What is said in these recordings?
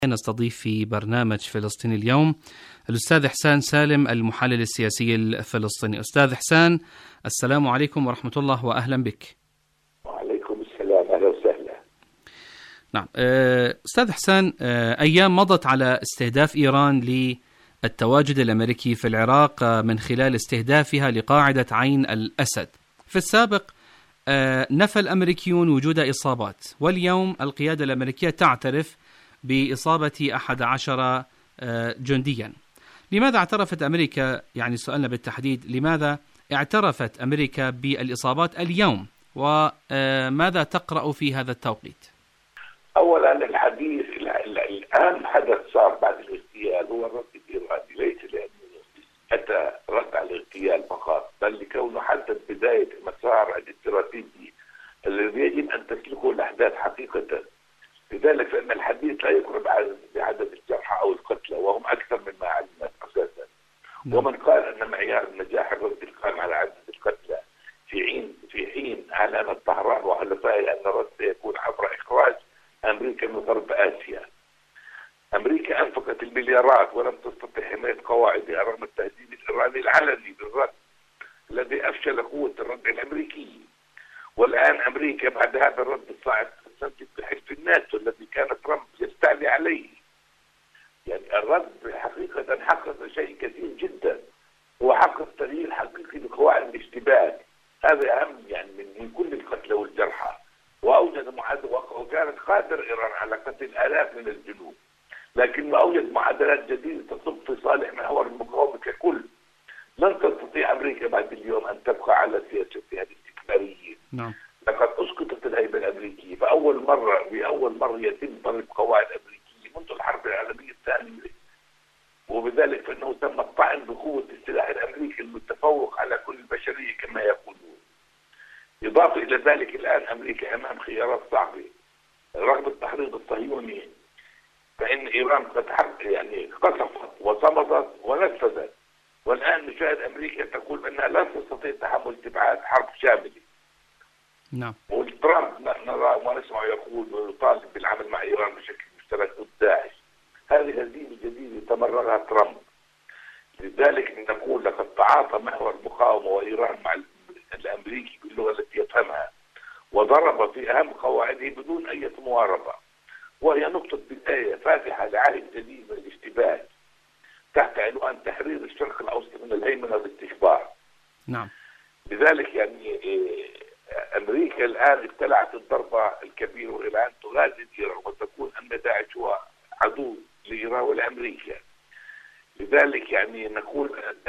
نستضيف في برنامج فلسطين اليوم الأستاذ إحسان سالم المحلل السياسي الفلسطيني. أستاذ إحسان، السلام عليكم ورحمة الله وأهلا بك. وعليكم السلام، أهلا وسهلا. نعم أستاذ إحسان، أيام مضت على استهداف إيران للتواجد الأمريكي في العراق من خلال استهدافها لقاعدة عين الأسد. في السابق نفى الأمريكيون وجود إصابات، واليوم القيادة الأمريكية تعترف بإصابة 11 جنديا. لماذا اعترفت أمريكا، يعني سؤالنا بالتحديد، لماذا اعترفت أمريكا بالإصابات اليوم، وماذا تقرأ في هذا التوقيت؟ أولا الحديث الآن حدث صار بعد الاغتيال هو الرد الإيراني، ليس لأنه أتى رد على الاغتيال فقط، بل لكونه حدد بداية المسار الاستراتيجي الذي يجب أن تسلكه الأحداث حقيقة. لذلك فإن الحديث لا يقرب بعدد الجرحى أو القتلى، وهم أكثر مما علمت أساسا. ومن قال أن معيار النجاح الرد القائم على عدد القتلى في حين أعلنت طهران وحلفائها أن الرد سيكون عبر إخراج أمريكا من غرب آسيا. أمريكا أنفقت المليارات ولم تستطع حماية قواعدها رغم التهديد الإيراني العلني بالرد الذي أفشل قوة الرد الأمريكي. والآن أمريكا بعد هذا الرد الصاعد تستنتج بحلف الناتو الذي كان ترامب يستعلي عليه. يعني الرد حقيقة حقق شيء كثير جدا، هو حقق تغيير حقيقي لقواعد الاشتباك، هذا أهم يعني من كل القتلى والجرحى. وأوجد وكانت قادر إيران على قتل آلاف من الجنود، لكن أوجد معادلات جديدة تصب في صالح محور المقاومة ككل. لن تستطيع أمريكا بعد اليوم أن تبقى على سياستها الاستكبارية. نعم. لقد أسقطت الهيبة الأمريكية بأول مرة يتم ضرب قواعد أمريكية منذ الحرب العالمية الثانية، وبذلك فإنه تم الطعن بقوة السلاح الأمريكي المتفوق على كل البشرية كما يقولون. إضافة إلى ذلك الآن أمريكا أمام خيارات صعبة رغم التحريض الصهيوني، فإن إيران قد قصفت وصمدت ونفذت، والآن نشاهد أمريكا تقول أنها لا تستطيع تحمل تبعات حرب شاملة. نعم. وترامب نرى ونسمع يقول ويطالب بالعمل مع إيران بشكل مشترك ضد داعش. هذه هزيمة جديدة تمررها ترامب. لذلك نقول لقد تعاطى محور المقاومة وإيران مع الأمريكي باللغة التي يفهمها، وضرب في أهم قواعده بدون أي مواربة، وهي نقطة بداية فاتحة لعهد جديد من الاشتباك تحت عنوان تحرير الشرق الأوسط من الهيمنة والاستكبار. نعم. لذلك أمريكا الآن ابتلعت الضربة الكبيرة، والآن تغادر إيران وتكون أن داعش هو عدو لإيران ولأمريكا. لذلك نقول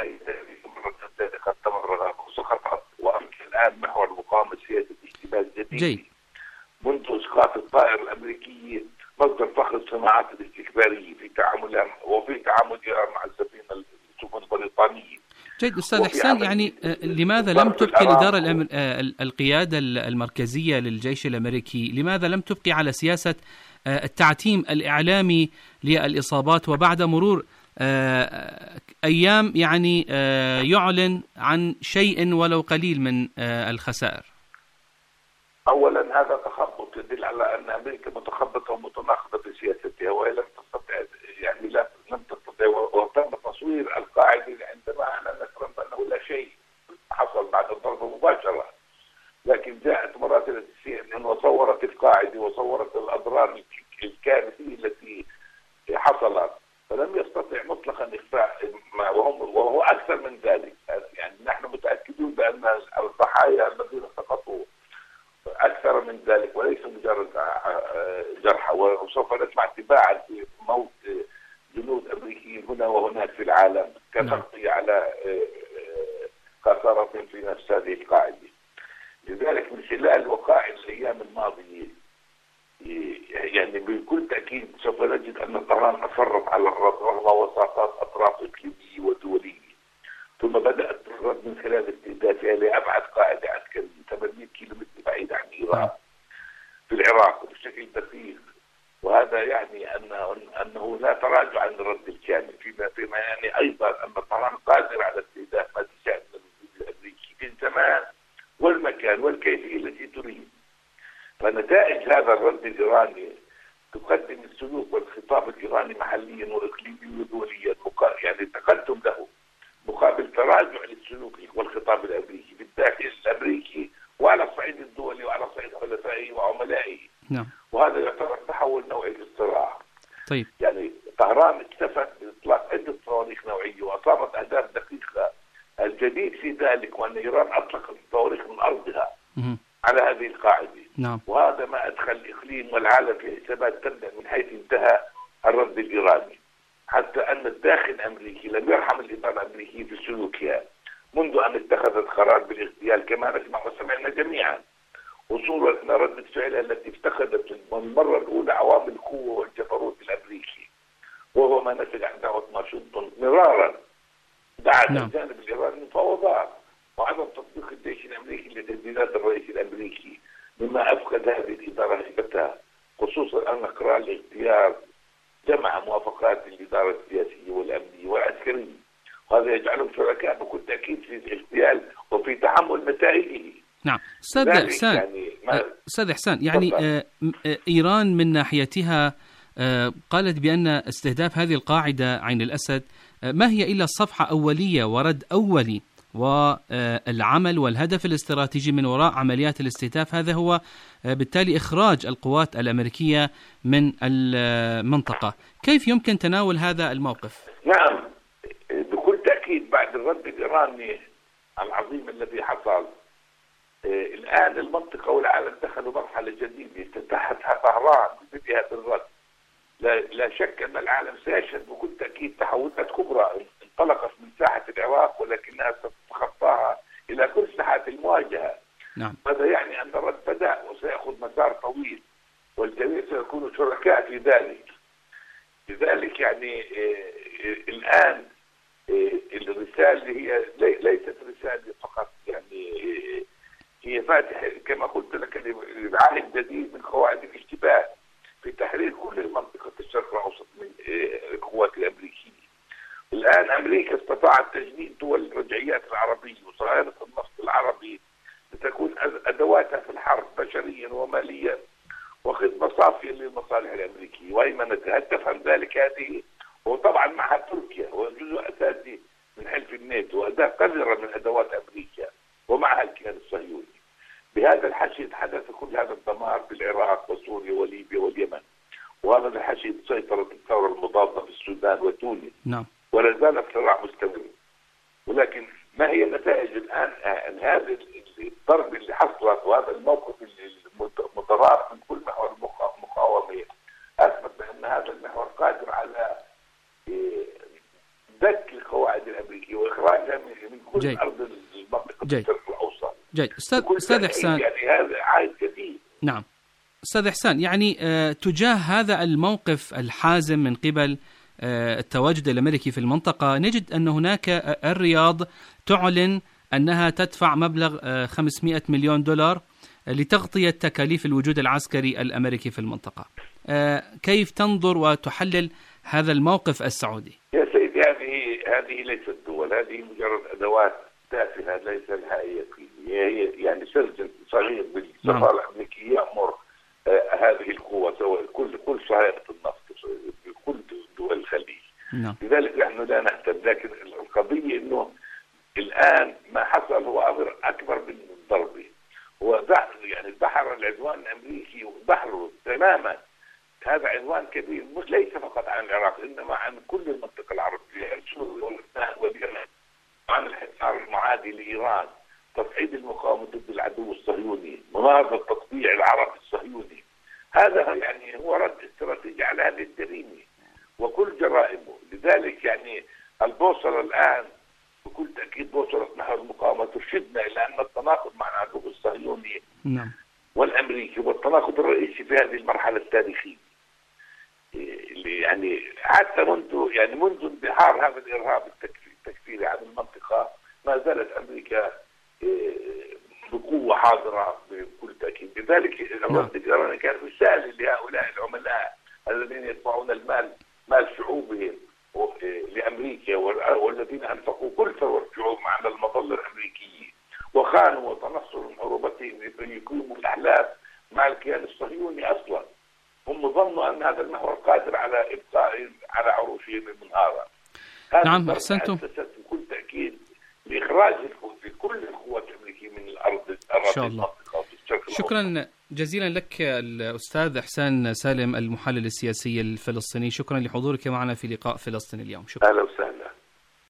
قد تمرر وسقطت، وأمكن الآن محور المقاومة سياسة اشتباك جديد منذ إسقاط الطائرة الأمريكية مصدر فخر الصناعات الاستكبارية في تعاملها وفي تعامل إيران مع السفن البريطانية. جيد أستاذ إحسان، لماذا لم تبقي الإدارة القيادة المركزية للجيش الأمريكي، لماذا لم تبقي على سياسة التعتيم الإعلامي للإصابات، وبعد مرور أيام يعلن عن شيء ولو قليل من الخسائر؟ أولا هذا تخبط يدل على أن أمريكا متخبطة ومتناقضة في سياستها، وهي لم تستطع لم تستطع، وتم تصوير القاعدة عندما أعلن ترامب أنه لا شيء حصل بعد الضربة مباشرة. لكن جاءت مراسلة CNN وصورت القاعدة وصورت الأضرار الكارثية التي حصلت، فلم يستطع مطلقا إخفاء ما وهو أكثر من ذلك. نحن متأكدون بأن الضحايا الذين سقطوا أكثر من ذلك وليس مجرد جرحى، وسوف نسمع تباعا في موت جنود أمريكيين هنا وهناك في العالم كتغطية على خسارة في نفس هذه القاعدة. لذلك من خلال وقائع الأيام الماضية بكل تأكيد سوف نجد أن طهران أصرت على الرد رغم وساطات أطراف إقليمية ودولية، ثم بدأت الرد من خلال استهدافها لأبعد قاعدة عسكرية 800 كيلومتر بعيد عن إيران في العراق بشكل دقيق. وهذا أنه لا تراجع عن الرد الكامل، فيما أيضا أن طهران قادر على استهداف ما تشاء من الأمريكي في الزمان والمكان والكيفية التي تريد. فنتائج هذا الرد الإيراني تقدم السلوك والخطاب الإيراني الإيراني محليا وإقليميا ودوليا يعني تقدم له مقابل تراجع للسلوك والخطاب الأمريكي بالداخل الأمريكي وعلى الصعيد الدولي وعلى صعيد حلفائه وعملائه. نعم. وهذا يعتبر تحول نوعي في الصراع. طيب. يعني طهران اكتفت بإطلاق عدة صواريخ نوعية وأصابت أهداف دقيقة. الجديد في ذلك وأن إيران أطلقت الصواريخ من أرضها على هذه القاعدة. نعم. وهذا ما أدخل الإقليم والعالم في حسابات تبدأ من حيث انتهى الرد الإيراني، حتى أن الداخل الأمريكي لم يرحم الإدارة الأمريكية في سلوكها منذ أن اتخذت قرار بالاغتيال كما نسمع وسمعنا جميعا، وصولا إلى ردة فعلها التي افتقدت للمرة الأولى عوامل القوة والجبروت الأمريكي، وهو ما نتج عن دعوة واشنطن مرارا بعد الجانب الإيراني مفاوضات وعدم تطبيق الجيش الأمريكي لتهديدات الرئيس الأمريكي، مما أفقد هذه الإدارة هيبتها، خصوصا أن قرار الاغتيال جمع موافقات الإدارة السياسية والأمنية والعسكرية، وهذا يجعلهم شركاء بكل تأكيد في الاغتيال وفي تحمل نتائجه. نعم. أستاذ إحسان يعني إيران من ناحيتها قالت بأن استهداف هذه القاعدة عين الأسد ما هي إلا صفحة أولية ورد أولي، والعمل والهدف الاستراتيجي من وراء عمليات الاستهداف هذا هو بالتالي إخراج القوات الأمريكية من المنطقة. كيف يمكن تناول هذا الموقف؟ نعم، بكل تأكيد بعد الرد الإيراني العظيم الذي حصل، الآن المنطقة والعالم دخلوا مرحلة جديدة تحتها طهران بمثل هذا الرد. لا شك أن العالم سيشهد بكل تأكيد تحولات كبرى انطلقت من ساحة العراق ولكنها ستتخطاها إلى كل ساحات المواجهة. نعم. هذا يعني أن الرد بدأ وسيأخذ مسار طويل والجميع سيكونوا شركاء في ذلك. لذلك يعني الآن الرسالة هي ليست رسالة فقط، يعني هي فاتحة كما قلت لك لعهد جديد من قواعد الاشتباه في تحرير كل منطقة الشرق الأوسط من القوات الأمريكية. الآن أمريكا استطاعت تجنيد دول الرجعيات العربية وصهاينة النفط العربي لتكون أدواتها في الحرب بشريا وماليا وخدمة صافية للمصالح الأمريكية وأيمنتها. هل تفهم ذلك هذه؟ وطبعا معها تركيا وجزء أساسي من حلف الناتو وأداة قذرة من أدوات أمريكا ومعها الكيان الصهيوني. بهذا الحشد حدث كل هذا الدمار في العراق وسوريا وليبيا واليمن، وهذا الحشد سيطرت الثورة المضادة في السودان وتونس. نعم. ولا زال الصراع مستمر. ولكن ما هي النتائج الآن؟ هذا الضرب اللي حصلت وهذا الموقف المتضارب من كل محور المقاومة أثبت بأن هذا المحور قادر على دك القواعد الأمريكية وإخراجها من كل أرض المنطقة الشرق الأوسط. جيد. أستاذ إحسان، يعني هذا عائد جديد. نعم. أستاذ إحسان، يعني تجاه هذا الموقف الحازم من قبل التواجد الأمريكي في المنطقة، نجد أن هناك الرياض تعلن أنها تدفع مبلغ $500 مليون لتغطية تكاليف الوجود العسكري الأمريكي في المنطقة. كيف تنظر وتحلل هذا الموقف السعودي؟ يا سيدي، هذه ليست دول، هذه مجرد أدوات تافهة ليس لها أي قيمة. هي يعني سجن صغير بالسفارة الأمريكية يأمر هذه القوة سواء كل صهاينة النفط بكل دول الخليج. نعم. لذلك نحن لا نهتم، لكن القضية إنه الآن ما حصل هو أمر أكبر من الضربة. هو يعني بحر العدوان الأمريكي وبحره تماما. هذا عدوان كبير مش ليس فقط عن العراق إنما عن كل المنطقة العربية، سوريا ولبنان واليمن، عن الحصار المعادي لإيران، تصعيد المقاومة ضد العدو الصهيوني، مناهضة تطبيع العرب الصهيوني. هذا يعني هو رد استراتيجي على هذه الجريمة وكل جرائمه. لذلك يعني البوصلة الآن بكل تأكيد بوصلة نحو المقاومة ترشدنا إلى أن التناقض مع العدو الصهيوني نعم. والأمريكي والتناقض الرئيسي في هذه المرحلة التاريخية، يعني حتى منذ اندحار هذا الإرهاب التكفيري عن المنطقة ما زالت أمريكا بقوة حاضرة بكل تأكيد. لذلك الرد الإيراني كان رسالة لهؤلاء العملاء الذين يدفعون مال شعوبهم لأمريكا والذين أنفقوا كل ثروة شعوب على المظلة الأمريكية وخانوا وتنصروا من عروبتهم ليقيموا الأحلام مع الكيان الصهيوني. أصلا هم ظنوا أن هذا المحور قادر على إبقاء على عروشهم المنهارة. نعم أحسنتم. بكل تأكيد لإخراج كل القوات الأمريكية من الأرض إن شاء الله. شكرا جزيلا لك الأستاذ إحسان سالم المحلل السياسي الفلسطيني، شكرا لحضورك معنا في لقاء فلسطين اليوم. شكرا.